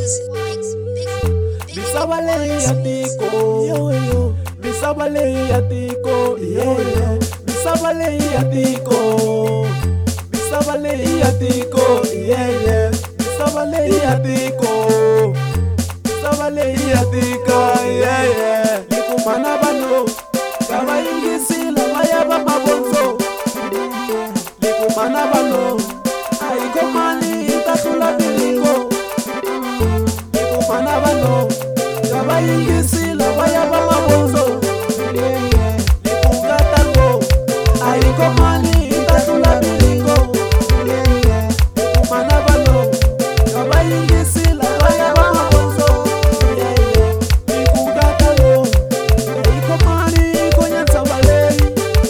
Bisabale yatiko, bisabale yatiko, bisabale yatiko, bisabale yatiko, bisabale yatiko, bisabale yatika, likumana bano, kaba ingisi la maya ba mabonzo, likumana bano, aiko mani itatula biliko, likumana bano. Ingisi la vaya ba mabonzo Likukatango Aiko mani itatula bilingo Kumana bano Kaba ingisi la vaya ba mabonzo Likukatango Aiko mani konya sabalei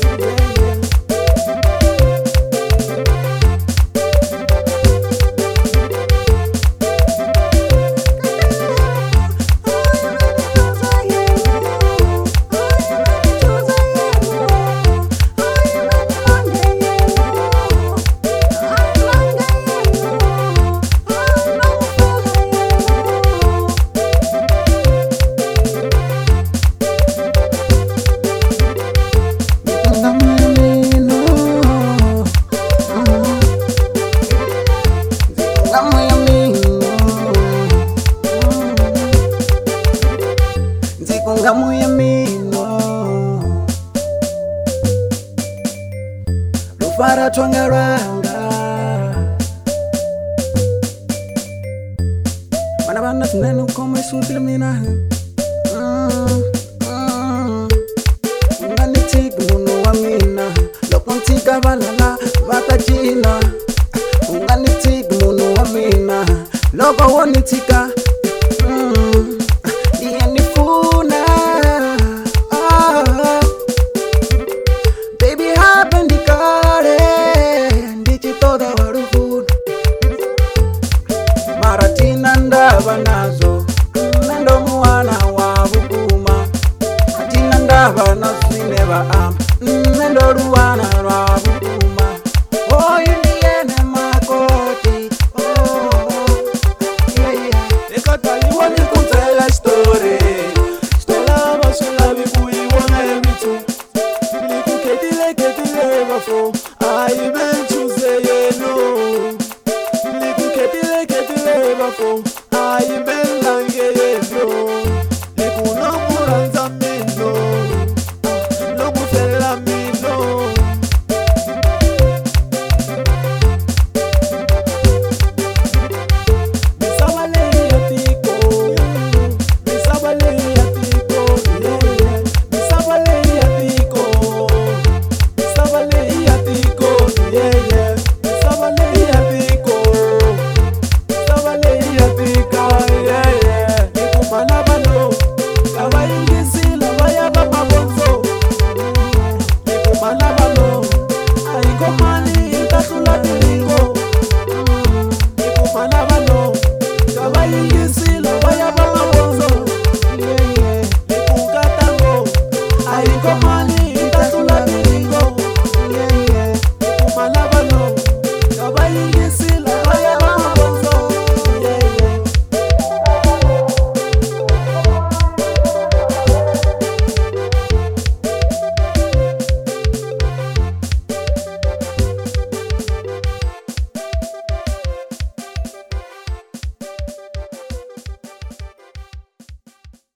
Rufara twangaranga Mana bana tunenu kome sutil mina Ngani tik munu wa mina Lokon tika balala bata jina Ngani tik munu wa mina Loko woni tika Dieni funa Baby happen di kare Ndichi toda warufu Maratina ndaba nazo Nendo muwana wa bukuma Atina ndaba nazo ineba am Nendo ruwana wa bukuma Oh indiene makoti Oh yeah yeah Ekatali wani kutela story Stella basula bibu iwana emitu Ketile bafo I been choose no Ketile bafo